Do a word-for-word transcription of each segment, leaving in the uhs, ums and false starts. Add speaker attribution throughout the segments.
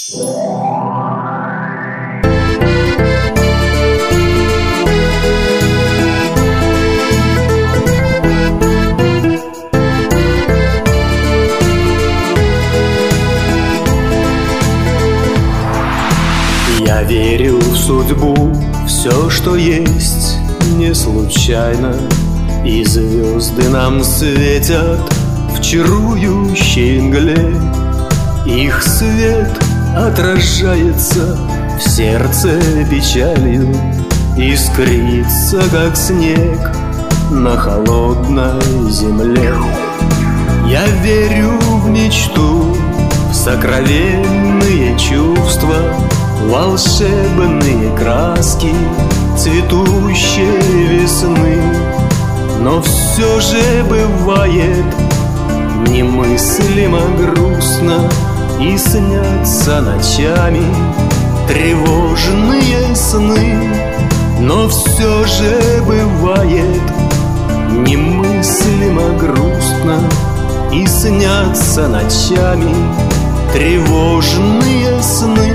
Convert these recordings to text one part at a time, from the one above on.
Speaker 1: Я верю в судьбу, все, что есть, не случайно. И звезды нам светят в чарующей мгле. Их свет отражается в сердце печалью, искрится, как снег на холодной земле. Я верю в мечту, в сокровенные чувства, волшебные краски цветущей весны. Но все же бывает немыслимо грустно, и снятся ночами тревожные сны. Но все же бывает немыслимо грустно, и снятся ночами тревожные сны.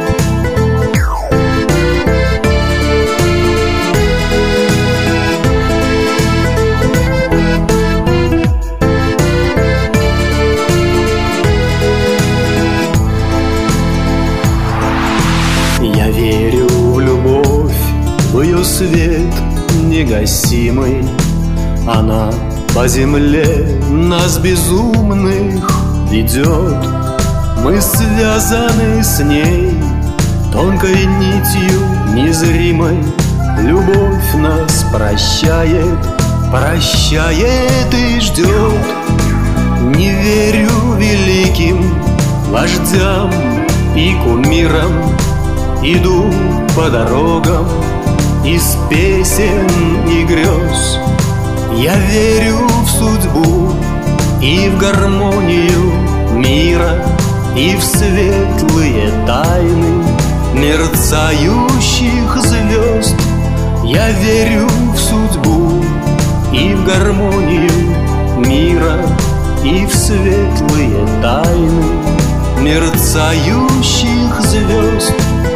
Speaker 1: Я верю в любовь, в ее свет негасимый. Она по земле нас безумных ведет. Мы связаны с ней тонкой нитью незримой. Любовь нас прощает, прощает и ждет. Не верю великим вождям и кумирам, иду по дорогам из песен и грез. Я верю в судьбу и в гармонию мира, и в светлые тайны мерцающих звезд. Я верю в судьбу и в гармонию мира, и в светлые тайны мерцающих звезд.